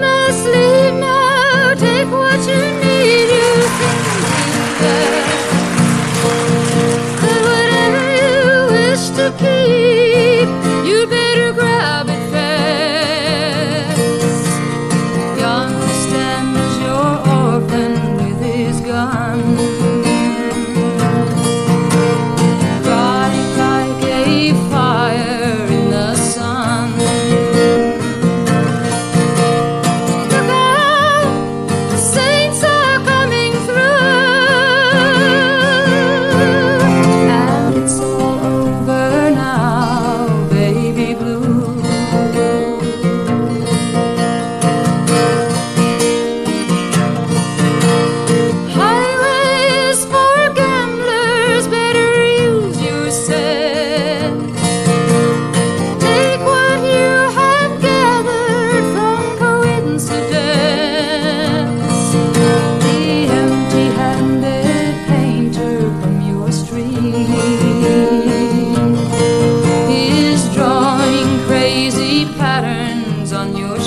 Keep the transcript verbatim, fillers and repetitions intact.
must leave now. Take what you need, you think that. But whatever you wish to keep, you better grab it fast. Yonder stands your orphan with his gun, crying like a fire in the sun. Look out, the saints are coming through, and it's all over now, baby blue. Highways for gamblers, better use your sense. Take what you have gathered from coincidence. The empty-handed painter from your street is drawing crazy patterns on your